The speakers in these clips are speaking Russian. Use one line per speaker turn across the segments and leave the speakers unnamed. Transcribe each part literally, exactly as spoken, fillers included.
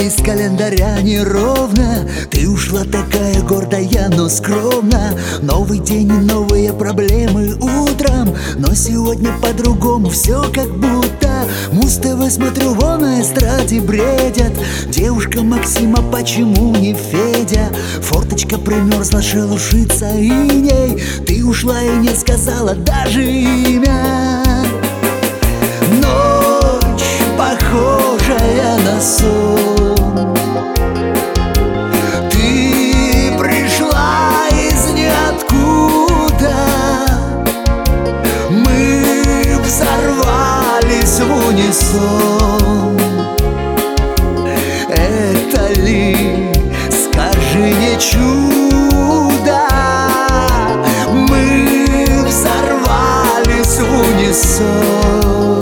из календаря неровно. Ты ушла такая гордая, но скромна. Новый день и новые проблемы утром, но сегодня по-другому все как будто. Муз-ТВ смотрю, вон на эстраде бредят. Девушка Максима, почему не Федя? Форточка примерзла, шелушится иней. Ты ушла и не сказала даже имя. Ночь, похожая на сон. Ты пришла из ниоткуда. Мы взорвались в унисон. Это ли, скажи, не чудо? Мы взорвались в унисон.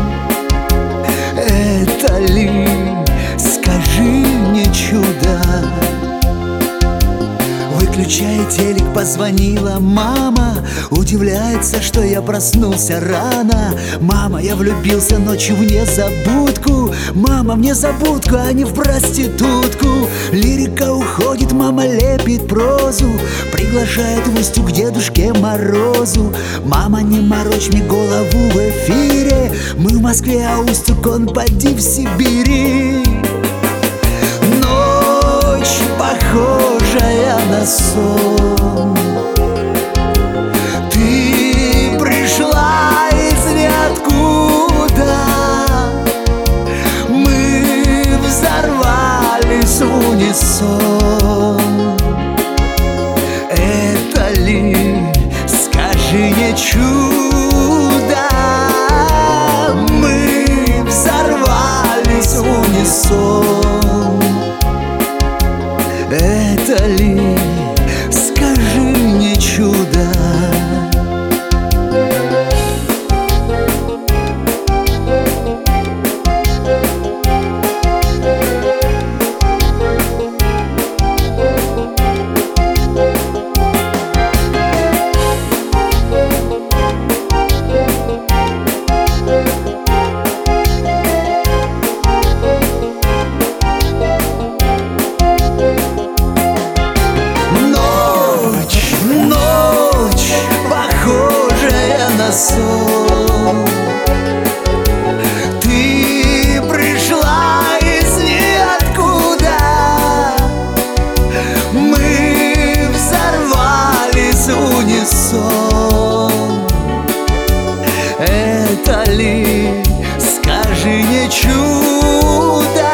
Это ли, скажи, не чудо? Выключая телек, позвонила мама. Удивляется, что я проснулся рано. Мама, я влюбился ночью в незабудку. Мама, в незабудку, а не в проститутку. Лирика уходит, мама лепит прозу. Приглашает в Устюг к Дедушке Морозу. Мама, не морочь мне голову в эфире. Мы в Москве, а Устюг, он поди в Сибири. Ночь, похожая на сон. Ты пришла из ниоткуда. Мы взорвались в унисон. Это ли, скажи, не чудо? Мы взорвались в унисон. Это ли, скажи, не чудо? Сон. Ты пришла из ниоткуда. Мы взорвались в унисон. Это ли, скажи, не чудо?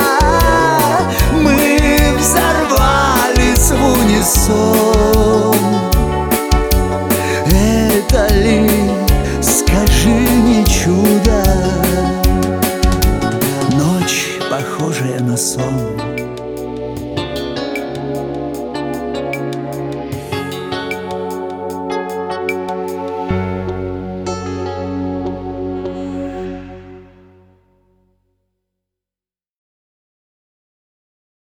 Мы взорвались в унисон. Это ли, скажи, не чудо? Ночь, похожая на сон.